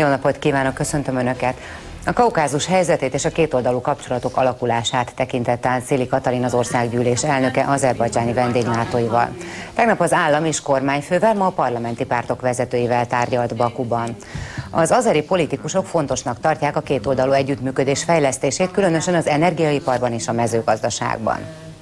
Jó napot kívánok, köszöntöm Önöket! A Kaukázus helyzetét és a kétoldalú kapcsolatok alakulását tekintett át Széli Katalin, az országgyűlés elnöke azerbajdzsáni vendéglátóival. Tegnap az állam és kormányfővel, ma a parlamenti pártok vezetőivel tárgyalt Bakuban. Az azeri politikusok fontosnak tartják a kétoldalú együttműködés fejlesztését, különösen az energiaiparban és a mezőgazdaságban.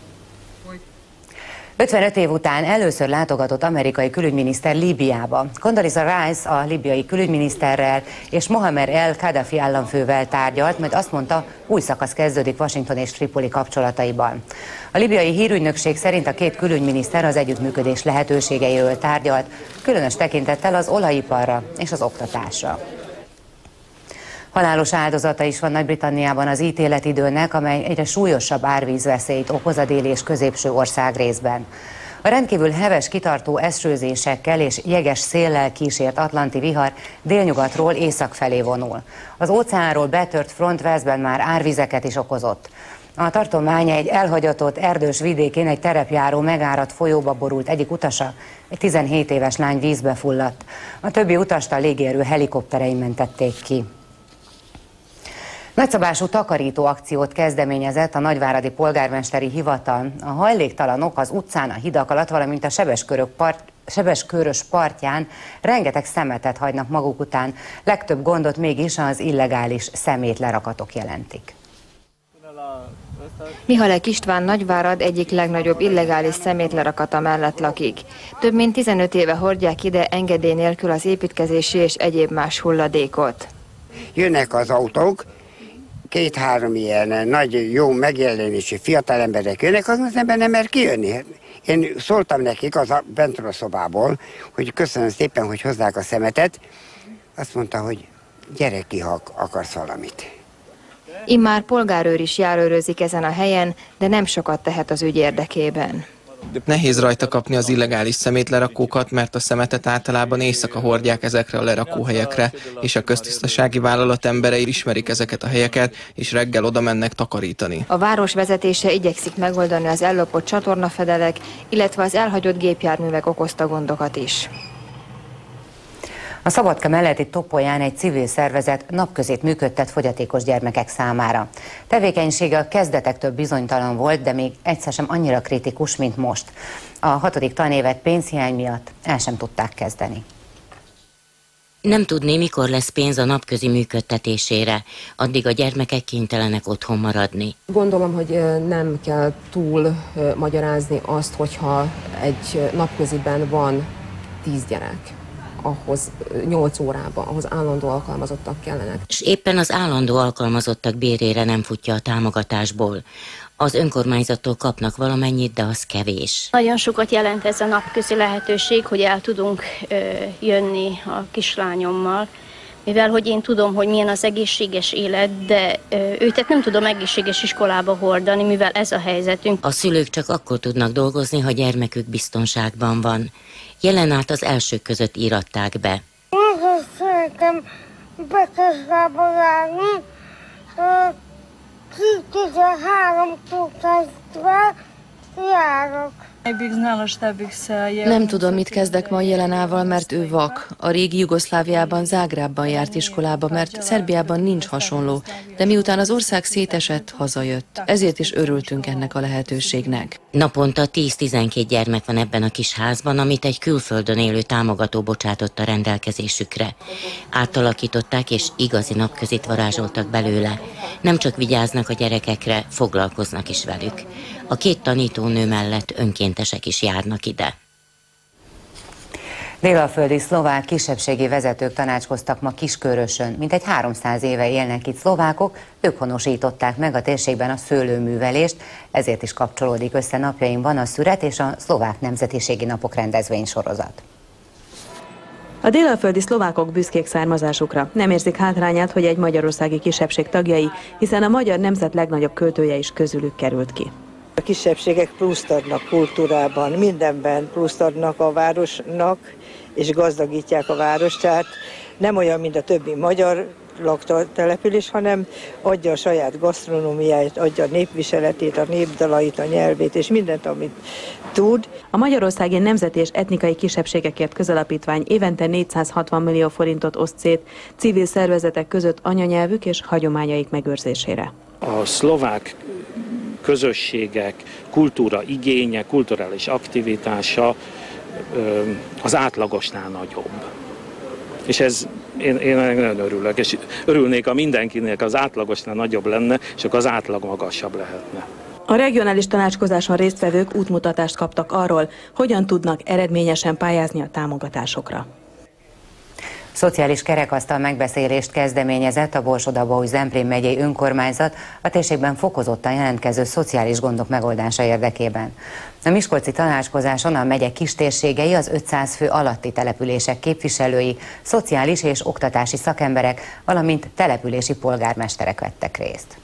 55 év után először látogatott amerikai külügyminiszter Líbiába. Condoleezza Rice a líbiai külügyminiszterrel és Mohammed el-Kadhafi államfővel tárgyalt, majd azt mondta, új szakasz kezdődik Washington és Tripoli kapcsolataiban. A líbiai hírügynökség szerint a két külügyminiszter az együttműködés lehetőségeiről tárgyalt, különös tekintettel az olajiparra és az oktatásra. Halálos áldozata is van Nagy-Britanniában az ítéletidőnek, amely egyre súlyosabb árvízveszélyt okoz a déli és középső országrészben. A rendkívül heves, kitartó esőzésekkel és jeges széllel kísért atlanti vihar délnyugatról észak felé vonul. Az óceánról betört front Walesben már árvizeket is okozott. A tartomány egy elhagyatott erdős vidékén egy terepjáró megáradt folyóba borult egyik utasa, egy 17 éves lány vízbe fulladt. A többi utast a légierő helikopterei mentették ki. Nagyszabású takarító akciót kezdeményezett a nagyváradi polgármesteri hivatal. A hajléktalanok az utcán, a hidak alatt, valamint a Sebeskörös partján rengeteg szemetet hagynak maguk után. Legtöbb gondot mégis az illegális szemétlerakatok jelentik. Mihalek István Nagyvárad egyik legnagyobb illegális szemétlerakata mellett lakik. Több mint 15 éve hordják ide engedély nélkül az építkezési és egyéb más hulladékot. Jönnek az autók, 2-3 ilyen nagy, jó megjelenésű fiatal emberek jönnek, az ember nem mer kijönni. Én szóltam nekik bentről a szobából, hogy köszönöm szépen, hogy hozzák a szemetet. Azt mondta, hogy gyere ki, ha akarsz valamit. Immár polgárőr is járőrözik ezen a helyen, de nem sokat tehet az ügy érdekében. Nehéz rajta kapni az illegális szemétlerakókat, mert a szemetet általában éjszaka hordják ezekre a lerakóhelyekre, és a köztisztasági vállalat emberei ismerik ezeket a helyeket, és reggel oda mennek takarítani. A város vezetése igyekszik megoldani az ellopott csatornafedelek, illetve az elhagyott gépjárművek okozta gondokat is. A Szabadka melletti Topolyán egy civil szervezet napközét működtet fogyatékos gyermekek számára. Tevékenysége a kezdetektől bizonytalan volt, de még egyszer sem annyira kritikus, mint most. A 6. tanévet pénzhiány miatt el sem tudták kezdeni. Nem tudni, mikor lesz pénz a napközi működtetésére, addig a gyermekek kénytelenek otthon maradni. Gondolom, hogy nem kell túl magyarázni azt, hogyha egy napköziben van 10 gyerek. Ahhoz 8 órában, ahhoz állandó alkalmazottak kellenek. És éppen az állandó alkalmazottak bérére nem futja a támogatásból. Az önkormányzattól kapnak valamennyit, de az kevés. Nagyon sokat jelent ez a napközi lehetőség, hogy el tudunk jönni a kislányommal, mivel hogy én tudom, hogy milyen az egészséges élet, de őket nem tudom egészséges iskolába hordani, mivel ez a helyzetünk. A szülők csak akkor tudnak dolgozni, ha gyermekük biztonságban van. Jelen át az elsők között íratták be. Most szeretem Bekeslába járni, 13-tól kezdve járok. Nem tudom, mit kezdek ma Jelenával, mert ő vak. A régi Jugoszláviában, Zágrábban járt iskolába, mert Szerbiában nincs hasonló, de miután az ország szétesett, hazajött. Ezért is örültünk ennek a lehetőségnek. Naponta 10-12 gyermek van ebben a kis házban, amit egy külföldön élő támogató bocsátott a rendelkezésükre. Átalakították és igazi napközit varázsoltak belőle. Nem csak vigyáznak a gyerekekre, foglalkoznak is velük. A 2 tanítónő mellett önkéntesek is járnak ide. Délalföldi szlovák kisebbségi vezetők tanácskoztak ma Kiskörösön. Mintegy 300 éve élnek itt szlovákok, ők honosították meg a térségben a szőlőművelést, ezért is kapcsolódik össze napjainkban a Szüret és a Szlovák Nemzetiségi Napok rendezvénysorozat. A délalföldi szlovákok büszkék származásukra. Nem érzik hátrányát, hogy egy magyarországi kisebbség tagjai, hiszen a magyar nemzet legnagyobb költője is közülük került ki. A kisebbségek pluszt adnak kultúrában, mindenben pluszt adnak a városnak, és gazdagítják a várost, tehát nem olyan, mint a többi magyar laktelepülés, hanem adja a saját gasztronómiáját, adja a népviseletét, a népdalait, a nyelvét és mindent, amit tud. A Magyarországi Nemzeti és Etnikai Kisebbségekért Közalapítvány évente 460 millió forintot oszt szét civil szervezetek között anyanyelvük és hagyományaik megőrzésére. A szlovák közösségek kultúra igénye, kulturális aktivitása az átlagosnál nagyobb. És ez, én nagyon örülök, és örülnék, ha mindenkinek az átlagosnál nagyobb lenne, és akkor az átlag magasabb lehetne. A regionális tanácskozáson résztvevők útmutatást kaptak arról, hogyan tudnak eredményesen pályázni a támogatásokra. Szociális kerekasztal megbeszélést kezdeményezett a Borsod-Abaúj-Zemplén megyei önkormányzat a térségben fokozottan jelentkező szociális gondok megoldása érdekében. A miskolci tanácskozáson a megye kistérségei, az 500 fő alatti települések képviselői, szociális és oktatási szakemberek, valamint települési polgármesterek vettek részt.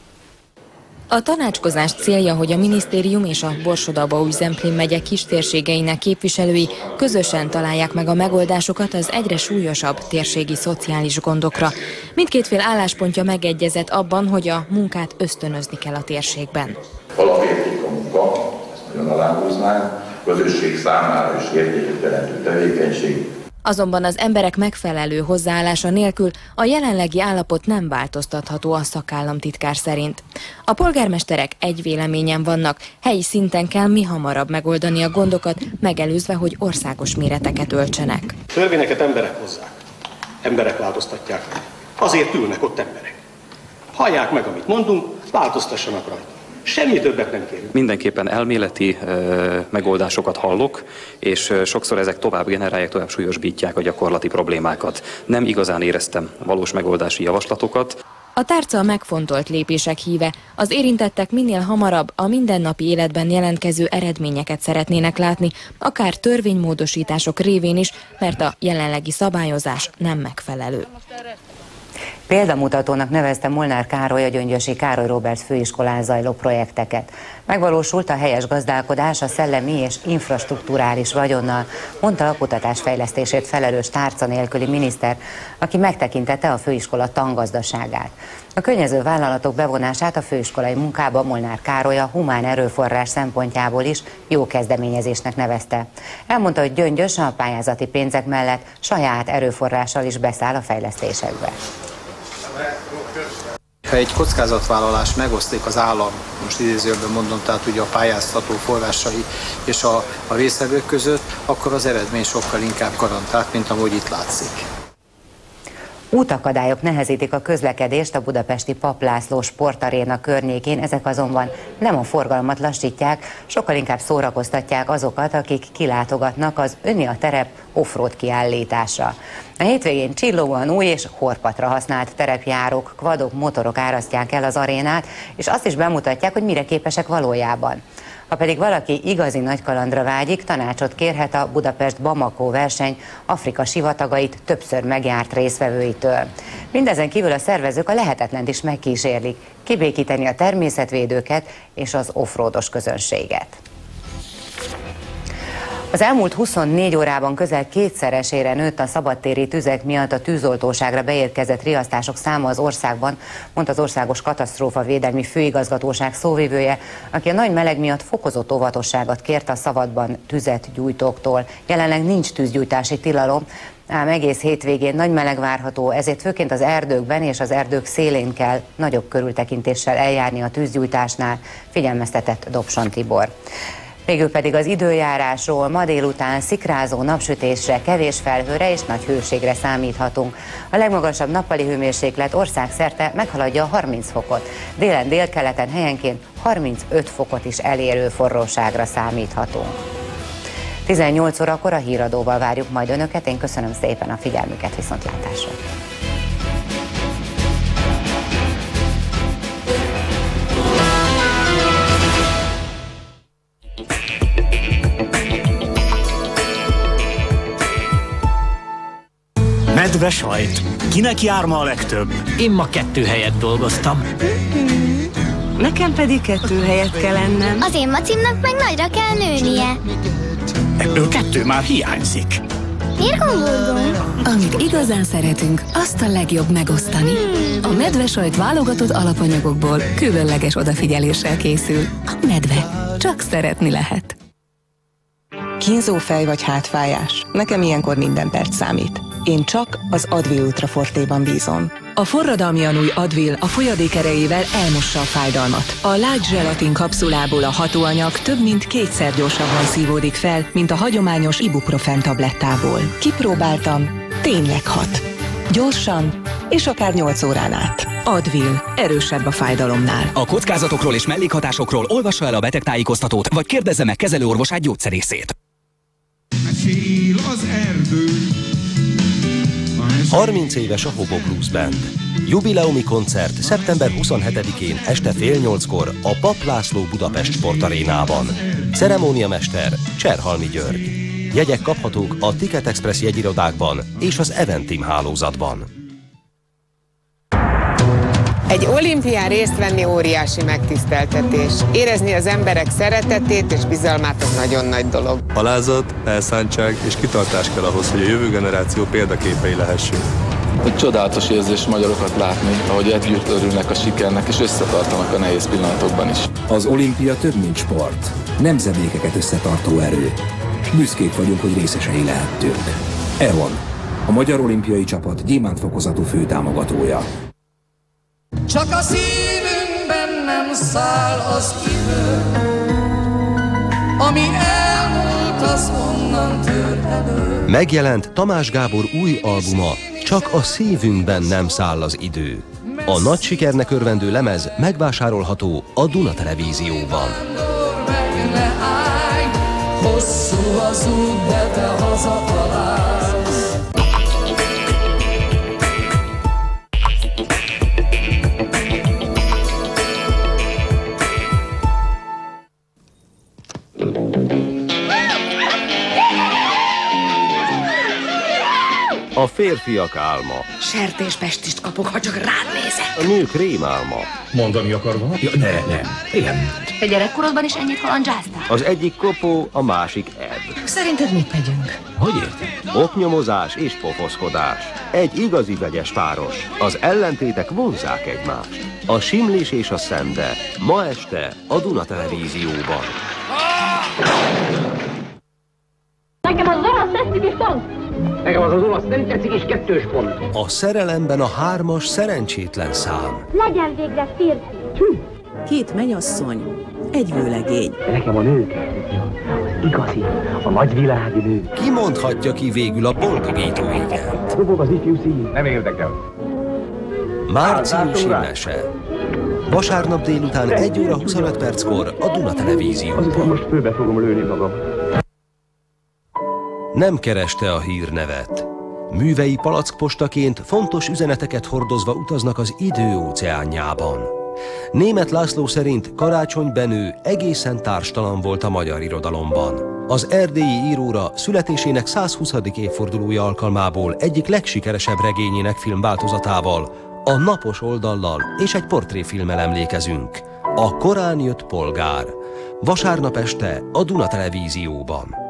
A tanácskozás célja, hogy a minisztérium és a Borsod-Abaúj-Zemplén megye kistérségeinek képviselői közösen találják meg a megoldásokat az egyre súlyosabb térségi szociális gondokra. Mindkét fél álláspontja megegyezett abban, hogy a munkát ösztönözni kell a térségben. Alapérték a munka, ezt nagyon aláhúznánk, közösség számára is értéket jelentő tevékenység. Azonban az emberek megfelelő hozzáállása nélkül a jelenlegi állapot nem változtatható a szakállamtitkár szerint. A polgármesterek egy véleményen vannak, helyi szinten kell mihamarabb megoldani a gondokat, megelőzve, hogy országos méreteket öltsenek. Törvényeket emberek hozzák, emberek változtatják meg. Azért ülnek ott emberek. Hallják meg, amit mondunk, változtassanak rajta. Semmi többet nem kérünk. Mindenképpen elméleti megoldásokat hallok, és sokszor ezek tovább generálják, tovább súlyosbítják a gyakorlati problémákat. Nem igazán éreztem valós megoldási javaslatokat. A tárca a megfontolt lépések híve. Az érintettek minél hamarabb a mindennapi életben jelentkező eredményeket szeretnének látni, akár törvénymódosítások révén is, mert a jelenlegi szabályozás nem megfelelő. Példamutatónak nevezte Molnár Károly a Gyöngyösi Károly Róbert főiskolán zajló projekteket. Megvalósult a helyes gazdálkodás a szellemi és infrastrukturális vagyonnal, mondta a kutatás fejlesztésért felelős tárca nélküli miniszter, aki megtekintette a főiskola tangazdaságát. A környező vállalatok bevonását a főiskolai munkába Molnár Károly a humán erőforrás szempontjából is jó kezdeményezésnek nevezte. Elmondta, hogy Gyöngyös a pályázati pénzek mellett saját erőforrással is beszáll a fejlesztésekbe. Ha egy kockázatvállalás megoszlik az állam, most idézőjelben mondom, tehát ugye a pályáztató forrásai és a résztvevők között, akkor az eredmény sokkal inkább garantált, mint ahogy itt látszik. Útakadályok nehezítik a közlekedést a budapesti Papp László sportaréna környékén, ezek azonban nem a forgalmat lassítják, sokkal inkább szórakoztatják azokat, akik kilátogatnak az Önni a terep offroad kiállításra. A hétvégén csillóan új és horpatra használt terepjárók, quadok, motorok árasztják el az arénát, és azt is bemutatják, hogy mire képesek valójában. Ha pedig valaki igazi nagykalandra vágyik, tanácsot kérhet a Budapest-Bamako verseny Afrika sivatagait többször megjárt résztvevőitől. Mindezen kívül a szervezők a lehetetlent is megkísérlik, kibékíteni a természetvédőket és az offroados közönséget. Az elmúlt 24 órában közel kétszeresére nőtt a szabadtéri tüzek miatt a tűzoltóságra beérkezett riasztások száma az országban, mondta az Országos Katasztrófavédelmi Főigazgatóság szóvivője, aki a nagy meleg miatt fokozott óvatosságot kért a szabadban tüzet gyújtóktól. Jelenleg nincs tűzgyújtási tilalom, ám egész hétvégén nagy meleg várható, ezért főként az erdőkben és az erdők szélén kell nagyobb körültekintéssel eljárni a tűzgyújtásnál, figyelmeztetett Dobson Tibor. Végül pedig az időjárásról: ma délután szikrázó napsütésre, kevés felhőre és nagy hőségre számíthatunk. A legmagasabb nappali hőmérséklet országszerte meghaladja a 30 fokot. Délen, délkeleten helyenként 35 fokot is elérő forróságra számíthatunk. 18 órakor a híradóval várjuk majd Önöket. Én köszönöm szépen a figyelmüket, viszontlátásra! Medve sajt. Kinek jár ma a legtöbb? Én ma 2 helyet dolgoztam. Nekem pedig 2 helyet kell ennem. Az én macimnak meg nagyra kell nőnie. Ebből 2 már hiányzik. Miért hamburgon? Amit igazán szeretünk, azt a legjobb megosztani. A medvesajt válogatott alapanyagokból különleges odafigyeléssel készül. A medve. Csak szeretni lehet. Kínzó fej vagy hátfájás. Nekem ilyenkor minden perc számít. Én csak az Advil Ultra Fortéban bízom. A forradalmian új Advil a folyadék erejével elmossa a fájdalmat. A Light Gelatin kapszulából a hatóanyag több mint 2-szer gyorsabban szívódik fel, mint a hagyományos ibuprofen tablettából. Kipróbáltam, tényleg hat. Gyorsan, és akár 8 órán át. Advil, erősebb a fájdalomnál. A kockázatokról és mellékhatásokról olvassa el a betegtájékoztatót, vagy kérdezze meg kezelőorvosát, gyógyszerészét. Mesél az erdő. 30 éves a Hobo Blues Band. Jubileumi koncert szeptember 27-én este fél 8-kor a Papp László Budapest Sportarénában. Ceremóniamester Cserhalmi György. Jegyek kaphatók a Ticket Express jegyirodákban és az Eventim hálózatban. Egy olimpián részt venni óriási megtiszteltetés. Érezni az emberek szeretetét és bizalmát az nagyon nagy dolog. Alázat, elszántság és kitartás kell ahhoz, hogy a jövő generáció példaképei lehessünk. Egy csodálatos érzés magyarokat látni, ahogy együtt örülnek a sikernek és összetartanak a nehéz pillanatokban is. Az olimpia több, mint sport. Nemzedékeket összetartó erő. Büszkék vagyunk, hogy részesei lehettünk. EON, a Magyar Olimpiai Csapat gyémántfokozatú főtámogatója. Csak a szívünkben nem száll az idő, ami elmúlt, az onnan tör elő. Megjelent Tamás Gábor új albuma, Csak a szívünkben nem száll az idő. A nagy sikernek örvendő lemez megvásárolható a Duna Televízióban. Hosszú az út, de te hazatalálsz. A férfiak álma. Sertéspestist kapok, ha csak rád nézek. A nők rémálma. Mondani akarva? Ja, nem. Te gyerekkorodban is ennyit halandzsáztál? Az egyik kopó, a másik ebb. Szerinted mit megyünk? Hogy érted? Oknyomozás és pofoszkodás. Egy igazi vegyes páros. Az ellentétek vonzzák egymást. A simlis és a szende. Ma este a Duna Televízióban. Nekem az olasz tetszik is pont. Nekem az olasz nem tetszik is 2 pont. A szerelemben a 3-as szerencsétlen szám. Legyen végre férfi. 2 mennyasszony, egy vőlegény. Nekem a nők, az igazi, a nagyvilági nő. Ki mondhatja ki végül a bolgagító igent? Dobog az ifjú szín. Nem érdekel. Márciusi mese. Vasárnap délután 1 óra 25 perckor a Duna Televízióban. Azért most főbe fogom lőni magam. Nem kereste a hírnevet. Művei palackpostaként fontos üzeneteket hordozva utaznak az idő óceánjában. Németh László szerint Karácsony Benő egészen társtalan volt a magyar irodalomban. Az erdélyi íróra születésének 120. évfordulója alkalmából egyik legsikeresebb regényének filmváltozatával, a Napos oldallal és egy portréfilmmel emlékezünk. A korán jött polgár. Vasárnap este a Duna Televízióban.